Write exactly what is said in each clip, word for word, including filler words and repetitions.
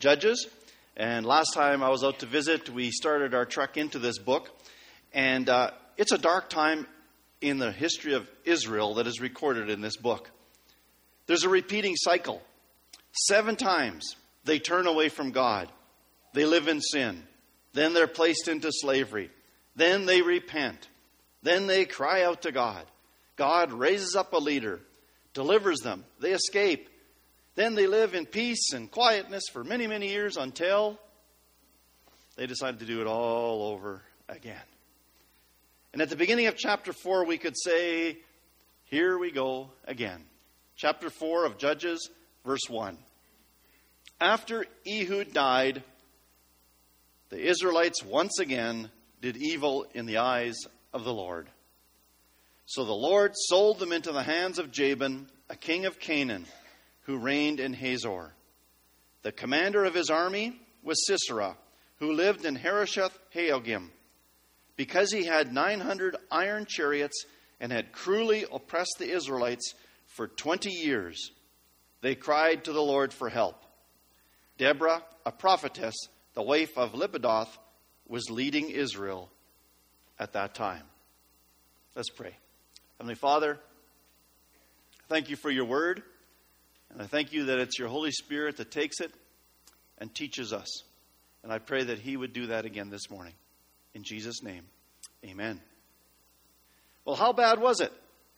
Judges. And last time I was out to visit, we started our trek into this book. And uh, it's a dark time in the history of Israel that is recorded in this book. There's a repeating cycle. Seven times they turn away from God. They live in sin. Then they're placed into slavery. Then they repent. Then they cry out to God. God raises up a leader, delivers them. They escape. Then they live in peace and quietness for many, many years until they decide to do it all over again. And at the beginning of chapter four, we could say, here we go again. Chapter four of Judges, verse one. After Ehud died, the Israelites once again did evil in the eyes of the Lord. So the Lord sold them into the hands of Jabin, a king of Canaan, who reigned in Hazor. The commander of his army was Sisera, who lived in Harosheth Haogim. Because he had nine hundred iron chariots and had cruelly oppressed the Israelites for twenty years, they cried to the Lord for help. Deborah, a prophetess, the wife of Lipidoth, was leading Israel at that time. Let's pray. Heavenly Father, thank you for your word. And I thank you that it's your Holy Spirit that takes it and teaches us. And I pray that he would do that again this morning. In Jesus' name, amen. Well, how bad was it?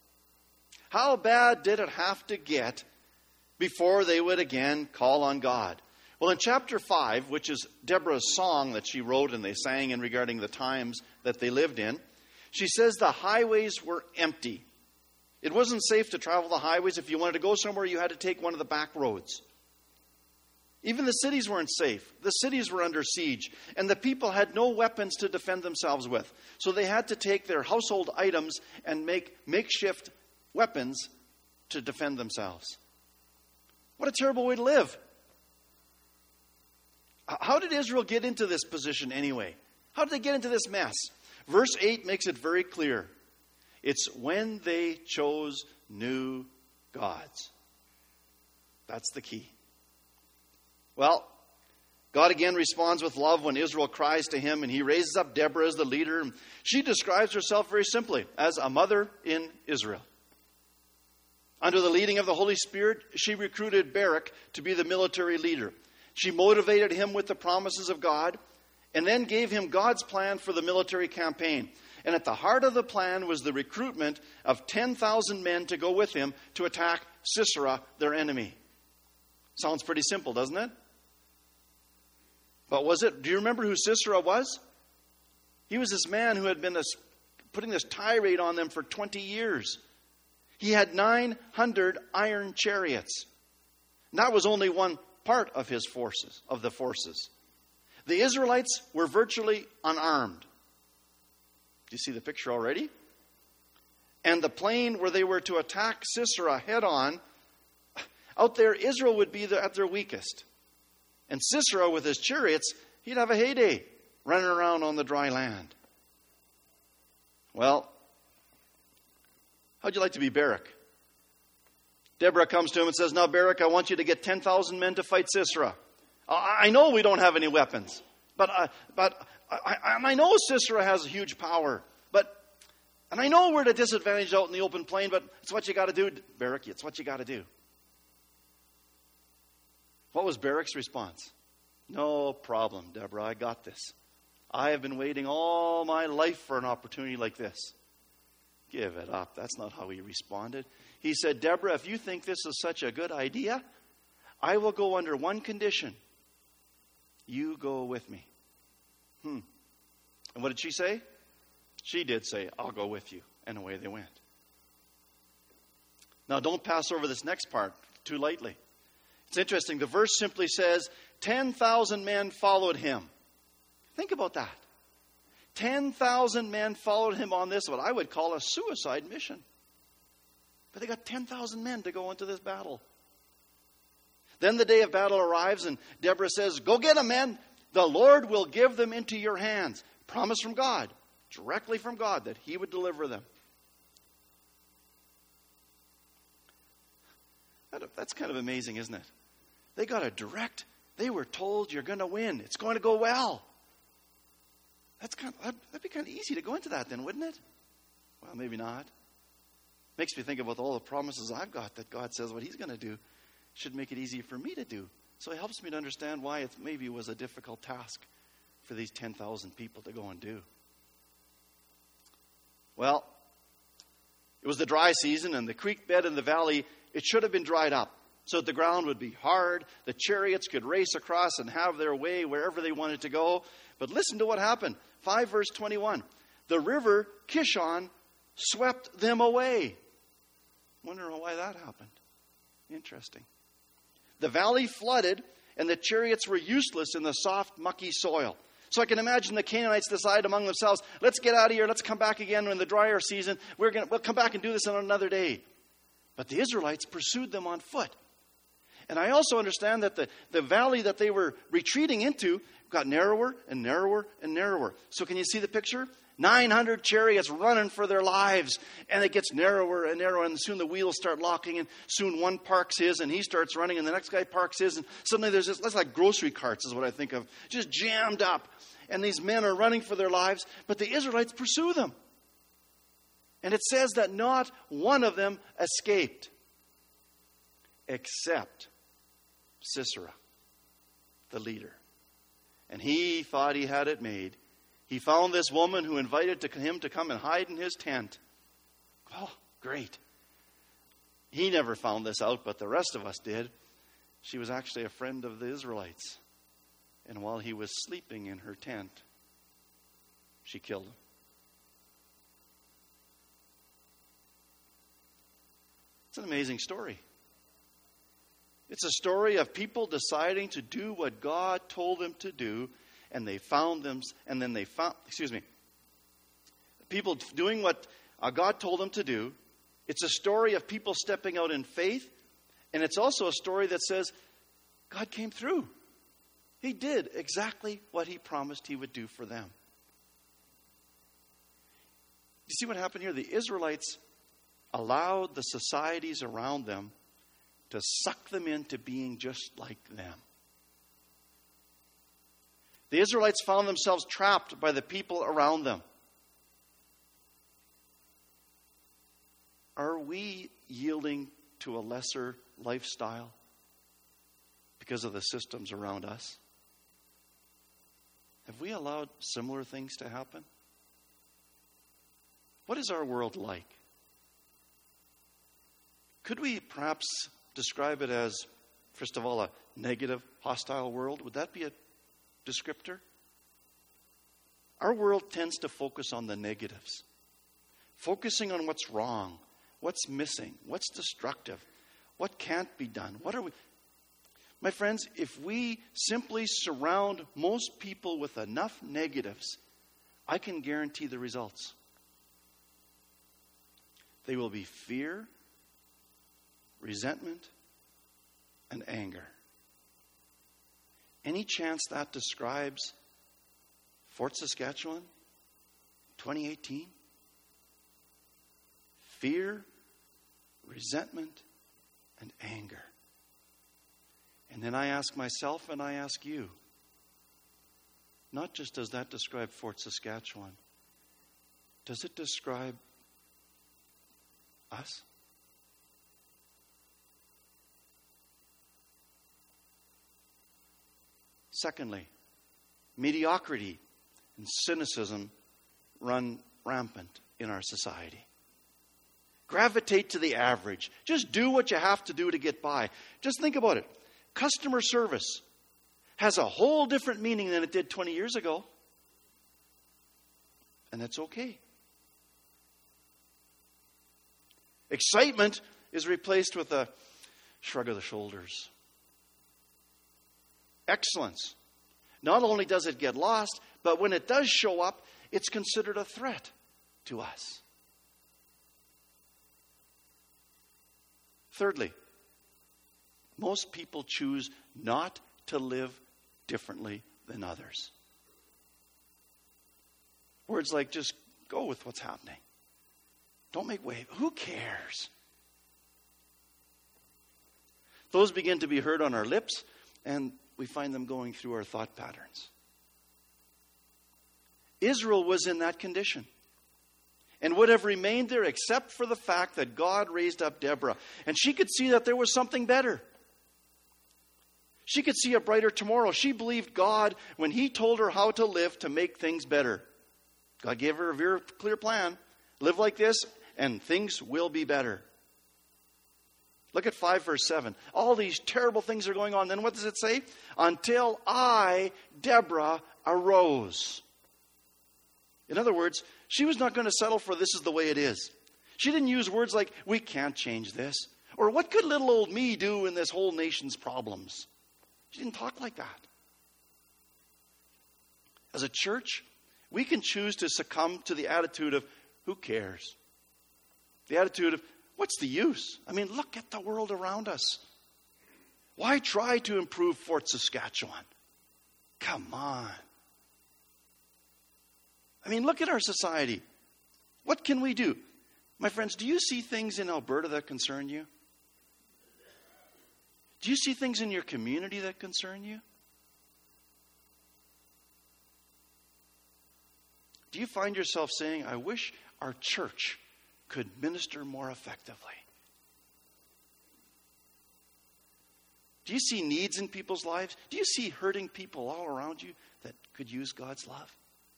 How bad did it have to get before they would again call on God? Well, in chapter five, which is Deborah's song that she wrote and they sang in regarding the times that they lived in, she says the highways were empty. It wasn't safe to travel the highways. If you wanted to go somewhere, you had to take one of the back roads. Even the cities weren't safe. The cities were under siege, and the people had no weapons to defend themselves with. So they had to take their household items and make makeshift weapons to defend themselves. What a terrible way to live. How did Israel get into this position anyway? How did they get into this mess? Verse eight makes it very clear. It's when they chose new gods. That's the key. Well, God again responds with love when Israel cries to him, and he raises up Deborah as the leader. She describes herself very simply as a mother in Israel. Under the leading of the Holy Spirit, she recruited Barak to be the military leader. She motivated him with the promises of God, and then gave him God's plan for the military campaign. And at the heart of the plan was the recruitment of ten thousand men to go with him to attack Sisera, their enemy. Sounds pretty simple, doesn't it? But was it? Do you remember who Sisera was? He was this man who had been this, putting this tirade on them for twenty years. He had nine hundred iron chariots. And that was only one part of his forces, of the forces. The Israelites were virtually unarmed. Do you see the picture already? And the plain where they were to attack Sisera head on, out there Israel would be at their weakest. And Sisera with his chariots, he'd have a heyday running around on the dry land. Well, how'd you like to be Barak? Deborah comes to him and says, now Barak, I want you to get ten thousand men to fight Sisera. I know we don't have any weapons, but uh, but I, I, I know Sisera has huge power, but and I know we're at a disadvantage out in the open plain, but it's what you got to do, Barak. It's what you got to do. What was Barak's response? No problem, Deborah. I got this. I have been waiting all my life for an opportunity like this. Give it up. That's not how he responded. He said, Deborah, if you think this is such a good idea, I will go under one condition. You go with me. Hmm. And what did she say? She did say, I'll go with you. And away they went. Now, don't pass over this next part too lightly. It's interesting. The verse simply says, ten thousand men followed him. Think about that. ten thousand men followed him on this, what I would call a suicide mission. But they got ten thousand men to go into this battle. Then the day of battle arrives, and Deborah says, go get them, men. The Lord will give them into your hands. Promise from God, directly from God, that he would deliver them. That, that's kind of amazing, isn't it? They got a direct They were told, you're going to win. It's going to go well. That's kind of, that'd be kind of easy to go into that then, wouldn't it? Well, maybe not. Makes me think about all the promises I've got that God says what he's going to do should make it easy for me to do. So it helps me to understand why it maybe was a difficult task for these ten thousand people to go and do. Well, it was the dry season, and the creek bed in the valley, it should have been dried up so that the ground would be hard. The chariots could race across and have their way wherever they wanted to go. But listen to what happened. five verse twenty-one. The river Kishon swept them away. Wonder why that happened. Interesting. The valley flooded, and the chariots were useless in the soft, mucky soil. So I can imagine the Canaanites decide among themselves, let's get out of here, let's come back again in the drier season. We're gonna, we'll come back and do this on another day. But the Israelites pursued them on foot. And I also understand that the, the valley that they were retreating into got narrower and narrower and narrower. So can you see the picture? nine hundred chariots running for their lives. And it gets narrower and narrower. And soon the wheels start locking. And soon one parks his and he starts running. And the next guy parks his. And suddenly there's this, that's like grocery carts is what I think of. Just jammed up. And these men are running for their lives. But the Israelites pursue them. And it says that not one of them escaped. Except Sisera, the leader. And he thought he had it made. He found this woman who invited to him to come and hide in his tent. Oh, great. He never found this out, but the rest of us did. She was actually a friend of the Israelites. And while he was sleeping in her tent, she killed him. It's an amazing story. It's a story of people deciding to do what God told them to do, and they found them, and then they found, excuse me, people doing what uh, God told them to do. It's a story of people stepping out in faith, and it's also a story that says God came through. He did exactly what he promised he would do for them. You see what happened here? The Israelites allowed the societies around them to suck them into being just like them. The Israelites found themselves trapped by the people around them. Are we yielding to a lesser lifestyle because of the systems around us? Have we allowed similar things to happen? What is our world like? Could we perhaps describe it as, first of all, a negative, hostile world? Would that be a descriptor? Our world tends to focus on the negatives, focusing on what's wrong, what's missing, what's destructive, what can't be done. What are we? My friends, if we simply surround most people with enough negatives, I can guarantee the results. They will be fear, resentment, and anger. Any chance that describes Fort Saskatchewan, twenty eighteen? Fear, resentment, and anger. And then I ask myself and I ask you, not just does that describe Fort Saskatchewan, does it describe us? Secondly, mediocrity and cynicism run rampant in our society. Gravitate to the average. Just do what you have to do to get by. Just think about it. Customer service has a whole different meaning than it did twenty years ago. And that's okay. Excitement is replaced with a shrug of the shoulders. Excellence. Not only does it get lost, but when it does show up, it's considered a threat to us. Thirdly, most people choose not to live differently than others. Words like just go with what's happening. Don't make waves. Who cares? Those begin to be heard on our lips, and we find them going through our thought patterns. Israel was in that condition and would have remained there except for the fact that God raised up Deborah. And she could see that there was something better. She could see a brighter tomorrow. She believed God when he told her how to live to make things better. God gave her a very clear plan. Live like this and things will be better. Look at five verse seven. All these terrible things are going on. Then what does it say? Until I, Deborah, arose. In other words, she was not going to settle for this is the way it is. She didn't use words like, we can't change this. Or what could little old me do in this whole nation's problems? She didn't talk like that. As a church, we can choose to succumb to the attitude of, who cares? The attitude of, what's the use? I mean, look at the world around us. Why try to improve Fort Saskatchewan? Come on. I mean, look at our society. What can we do? My friends, do you see things in Alberta that concern you? Do you see things in your community that concern you? Do you find yourself saying, I wish our church could minister more effectively? Do you see needs in people's lives? Do you see hurting people all around you that could use God's love?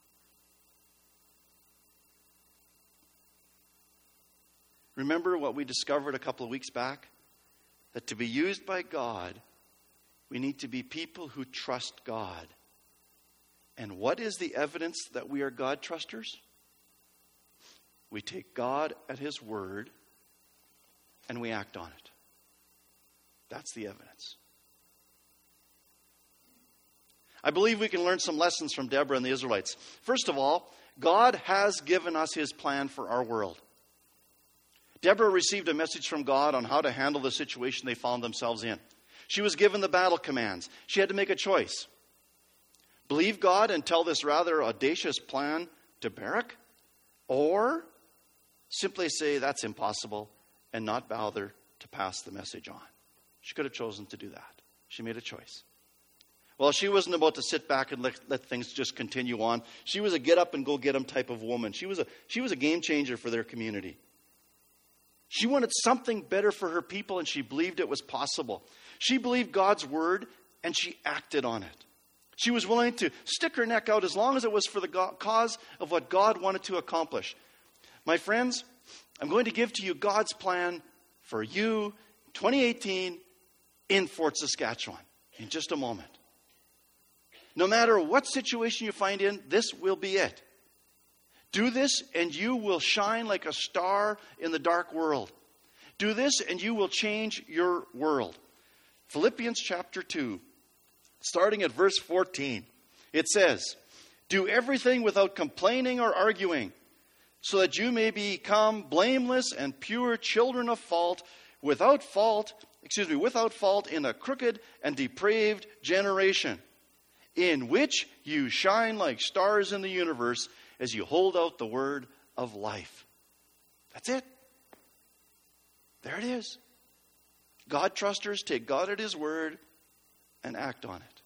Remember what we discovered a couple of weeks back? That to be used by God, we need to be people who trust God. And what is the evidence that we are God trusters? We take God at his word and we act on it. That's the evidence. I believe we can learn some lessons from Deborah and the Israelites. First of all, God has given us his plan for our world. Deborah received a message from God on how to handle the situation they found themselves in. She was given the battle commands. She had to make a choice. Believe God and tell this rather audacious plan to Barak, or simply say that's impossible and not bother to pass the message on. She could have chosen to do that. She made a choice. Well, she wasn't about to sit back and let, let things just continue on. She was a get up and go get 'em type of woman. She was a, she was a game changer for their community. She wanted something better for her people, and she believed it was possible. She believed God's word, and she acted on it. She was willing to stick her neck out as long as it was for the go- cause of what God wanted to accomplish. My friends, I'm going to give to you God's plan for you, twenty eighteen, in Fort Saskatchewan, in just a moment. No matter what situation you find in, this will be it. Do this and you will shine like a star in the dark world. Do this and you will change your world. Philippians chapter two, starting at verse fourteen. It says, do everything without complaining or arguing, so that you may become blameless and pure children of fault, without fault, excuse me, without fault in a crooked and depraved generation, in which you shine like stars in the universe, as you hold out the word of life. That's it. There it is. God trusters take God at his word and act on it.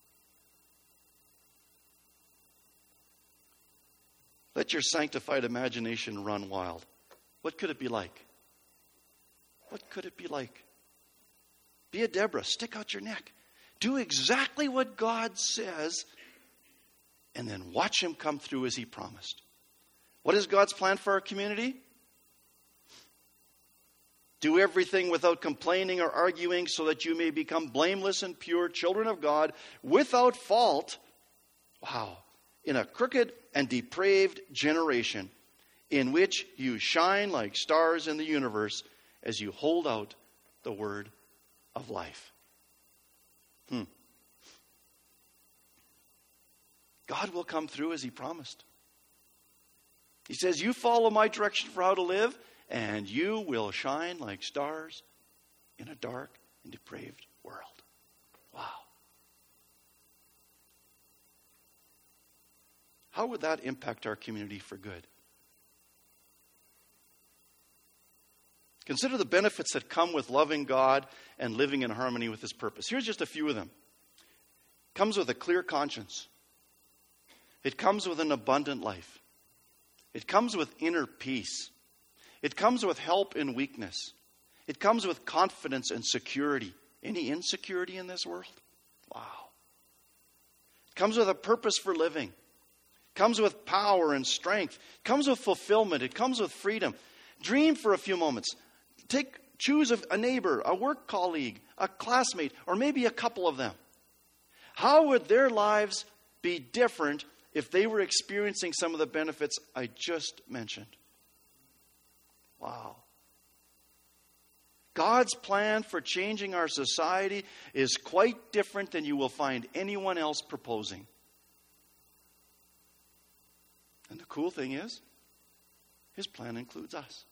Let your sanctified imagination run wild. What could it be like? What could it be like? Be a Deborah. Stick out your neck. Do exactly what God says, and then watch him come through as he promised. What is God's plan for our community? Do everything without complaining or arguing, so that you may become blameless and pure children of God, without fault. Wow. In a crooked and depraved generation, in which you shine like stars in the universe, as you hold out the word of life. Hmm. God will come through as he promised. He says, you follow my direction for how to live, and you will shine like stars in a dark and depraved world. Wow. How would that impact our community for good? Consider the benefits that come with loving God and living in harmony with his purpose. Here's just a few of them. comes with a clear conscience. It comes with an abundant life. It comes with inner peace. It comes with help in weakness. It comes with confidence and security. Any insecurity in this world? Wow. It comes with a purpose for living. It comes with power and strength. It comes with fulfillment. It comes with freedom. Dream for a few moments. Take, choose a, a neighbor, a work colleague, a classmate, or maybe a couple of them. How would their lives be different if they were experiencing some of the benefits I just mentioned? Wow. God's plan for changing our society is quite different than you will find anyone else proposing. And the cool thing is, his plan includes us.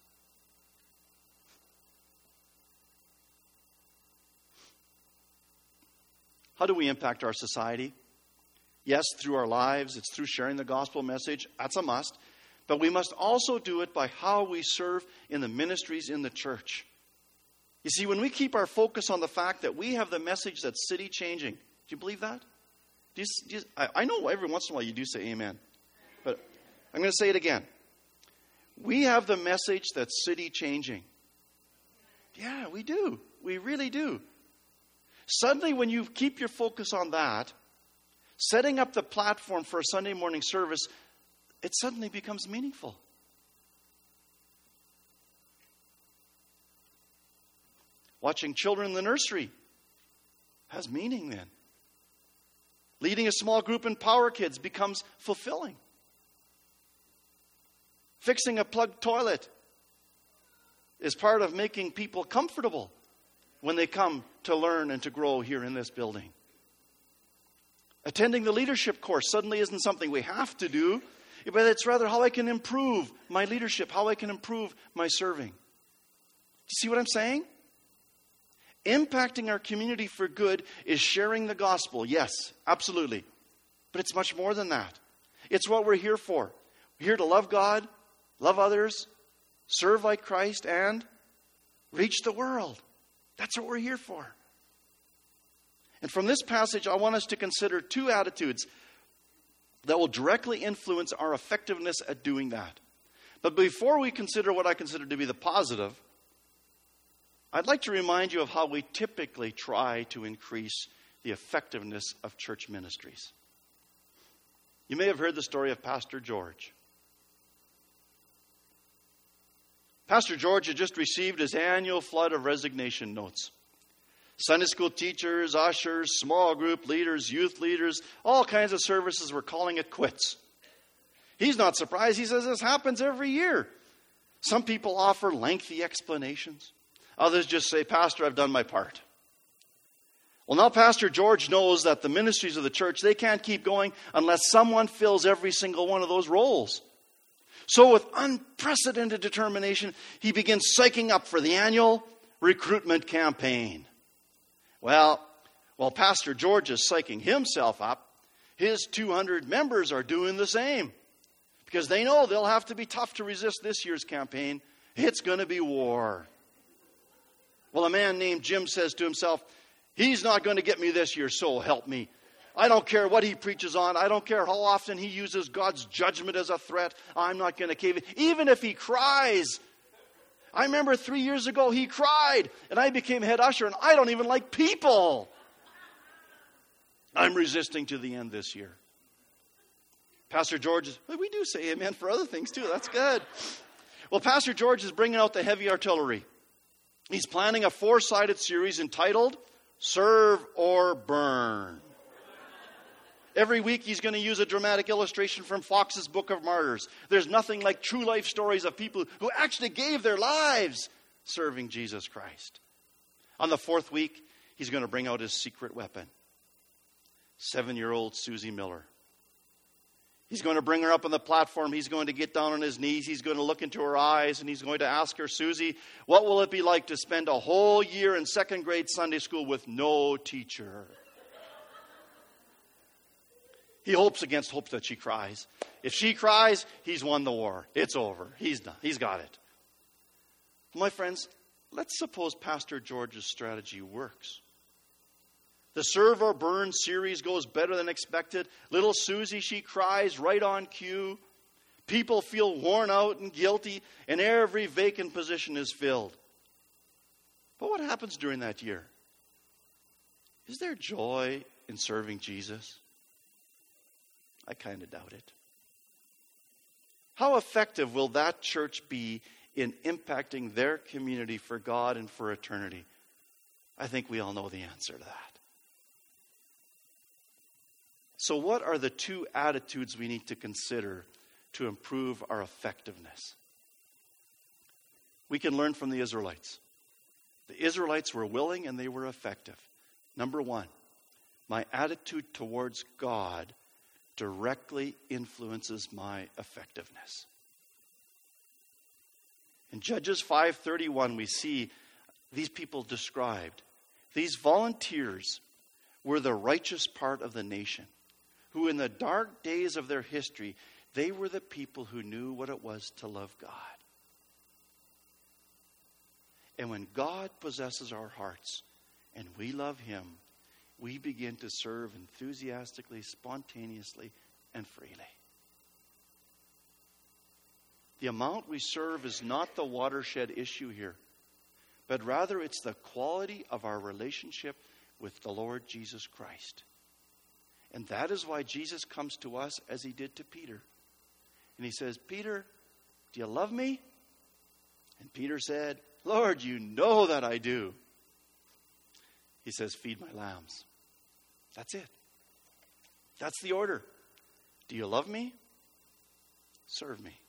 How do we impact our society? Yes, through our lives. It's through sharing the gospel message. That's a must. But we must also do it by how we serve in the ministries in the church. You see, when we keep our focus on the fact that we have the message that's city changing, do you believe that? Do you, do you, I, I know every once in a while you do say amen. But I'm going to say it again. We have the message that's city changing. Yeah, we do. We really do. Suddenly, when you keep your focus on that, setting up the platform for a Sunday morning service, it suddenly becomes meaningful. Watching children in the nursery has meaning then. Leading a small group in Power Kids becomes fulfilling. Fixing a plugged toilet is part of making people comfortable when they come to learn and to grow here in this building. Attending the leadership course suddenly isn't something we have to do, but it's rather how I can improve my leadership, how I can improve my serving. Do you see what I'm saying? Impacting our community for good is sharing the gospel. Yes, absolutely. But it's much more than that. It's what we're here for. We're here to love God, love others, serve like Christ, and reach the world. That's what we're here for. And from this passage, I want us to consider two attitudes that will directly influence our effectiveness at doing that. But before we consider what I consider to be the positive, I'd like to remind you of how we typically try to increase the effectiveness of church ministries. You may have heard the story of Pastor George. Pastor George had just received his annual flood of resignation notes. Sunday school teachers, ushers, small group leaders, youth leaders, all kinds of services were calling it quits. He's not surprised. He says this happens every year. Some people offer lengthy explanations. Others just say, Pastor, I've done my part. Well, now Pastor George knows that the ministries of the church, they can't keep going unless someone fills every single one of those roles. So with unprecedented determination, he begins psyching up for the annual recruitment campaign. Well, while Pastor George is psyching himself up, his two hundred members are doing the same. Because they know they'll have to be tough to resist this year's campaign. It's going to be war. Well, a man named Jim says to himself, he's not going to get me this year, so help me. I don't care what he preaches on. I don't care how often he uses God's judgment as a threat. I'm not going to cave in. Even if he cries. I remember three years ago he cried, and I became head usher, and I don't even like people. I'm resisting to the end this year. Pastor George is, well, we do say amen for other things too. That's good. Well, Pastor George is bringing out the heavy artillery. He's planning a four-sided series entitled Serve or Burn. Every week he's going to use a dramatic illustration from Fox's Book of Martyrs. There's nothing like true life stories of people who actually gave their lives serving Jesus Christ. On the fourth week, he's going to bring out his secret weapon. Seven-year-old Susie Miller. He's going to bring her up on the platform. He's going to get down on his knees. He's going to look into her eyes, and he's going to ask her, Susie, what will it be like to spend a whole year in second grade Sunday school with no teacher? He hopes against hope that she cries. If she cries, he's won the war. It's over. He's done. He's got it. My friends, let's suppose Pastor George's strategy works. The Serve or Burn series goes better than expected. Little Susie, she cries right on cue. People feel worn out and guilty, and every vacant position is filled. But what happens during that year? Is there joy in serving Jesus? I kind of doubt it. How effective will that church be in impacting their community for God and for eternity? I think we all know the answer to that. So what are the two attitudes we need to consider to improve our effectiveness? We can learn from the Israelites. The Israelites were willing and they were effective. Number one, my attitude towards God directly influences my effectiveness. In Judges five thirty-one, we see these people described. These volunteers were the righteous part of the nation, who in the dark days of their history, they were the people who knew what it was to love God. And when God possesses our hearts and we love Him, we begin to serve enthusiastically, spontaneously, and freely. The amount we serve is not the watershed issue here, but rather it's the quality of our relationship with the Lord Jesus Christ. And that is why Jesus comes to us as He did to Peter. And He says, Peter, do you love me? And Peter said, Lord, you know that I do. He says, feed my lambs. That's it. That's the order. Do you love me? Serve me.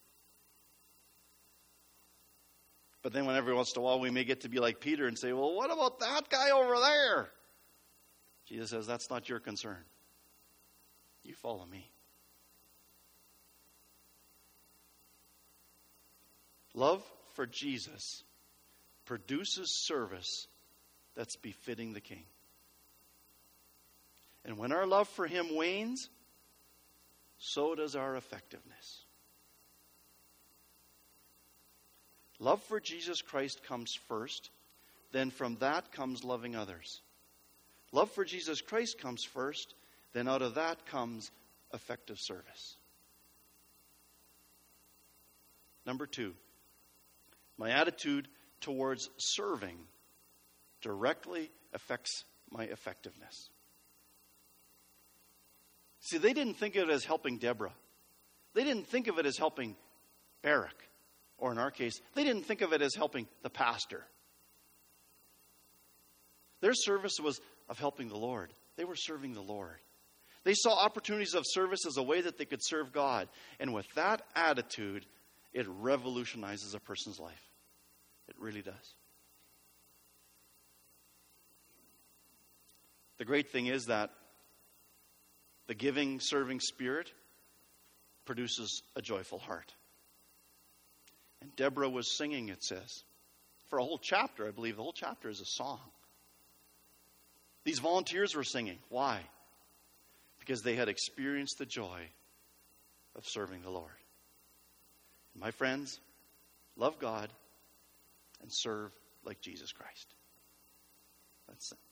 But then when every once in a while we may get to be like Peter and say, well, what about that guy over there? Jesus says, that's not your concern. You follow me. Love for Jesus produces service that's befitting the King. And when our love for Him wanes, so does our effectiveness. Love for Jesus Christ comes first, then from that comes loving others. Love for Jesus Christ comes first, then out of that comes effective service. Number two, my attitude towards serving directly affects my effectiveness. See, they didn't think of it as helping Deborah. They didn't think of it as helping Barak. Or in our case, they didn't think of it as helping the pastor. Their service was of helping the Lord. They were serving the Lord. They saw opportunities of service as a way that they could serve God. And with that attitude, it revolutionizes a person's life. It really does. The great thing is that the giving, serving spirit produces a joyful heart. And Deborah was singing, it says, for a whole chapter. I believe the whole chapter is a song. These volunteers were singing. Why? Because they had experienced the joy of serving the Lord. My friends, love God and serve like Jesus Christ. That's it.